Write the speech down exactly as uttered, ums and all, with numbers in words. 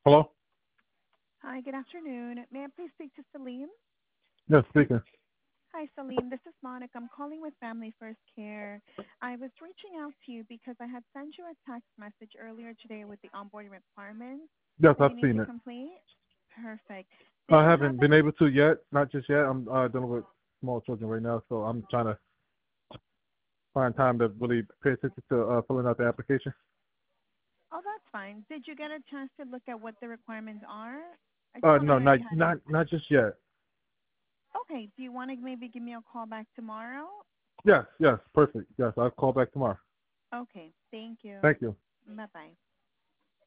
Hello? Hi, good afternoon. May I please speak to Salim? Yes, speaking. Hi, Salim. This is Monica. I'm calling with Family First Care. I was reaching out to you because I had sent you a text message earlier today with the onboarding requirements Yes, that I've you need seen to it. complete. Perfect. Did I you have haven't been any? able to yet, not just yet. I'm uh, dealing with small children right now, so I'm trying to find time to really pay attention to uh, filling out the application. Oh, that's fine. Did you get a chance to look at what the requirements are? I just Uh, want to no, know if not you had any. not not just yet. Okay. Do you want to maybe give me a call back tomorrow? Yes, yes, perfect. Yes, I'll call back tomorrow. Okay. Thank you. Thank you. Bye bye.